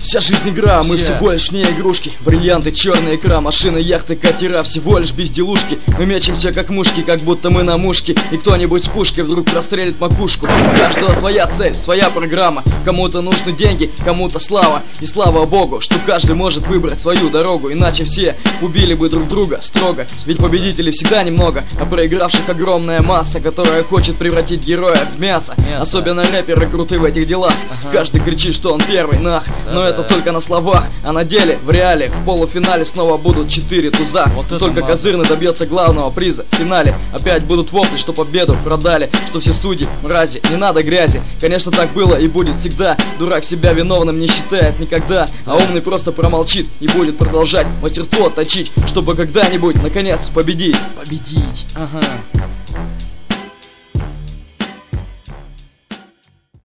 Вся жизнь игра, мы всего лишь не игрушки. Бриллианты, черная икра, машины, яхты, катера, всего лишь безделушки. Мы мечемся как мушки, как будто мы на мушке. И кто-нибудь с пушкой вдруг прострелит макушку. У каждого своя цель, своя программа. Кому-то нужны деньги, кому-то слава. И слава Богу, что каждый может выбрать свою дорогу. Иначе все убили бы друг друга строго. Ведь победителей всегда немного, а проигравших огромная масса, которая хочет превратить героя в мясо. Особенно рэперы круты в этих делах. Каждый кричит, что он первый, нах. Но это только на словах, а на деле, в реале, в полуфинале снова будут 4 туза. Только козырный добьется главного приза. В финале опять будут вопли, что победу продали, что все судьи мрази, не надо грязи. Конечно, так было и будет всегда. Дурак себя виновным не считает никогда, а умный просто промолчит и будет продолжать мастерство точить, чтобы когда-нибудь наконец победить. Ага.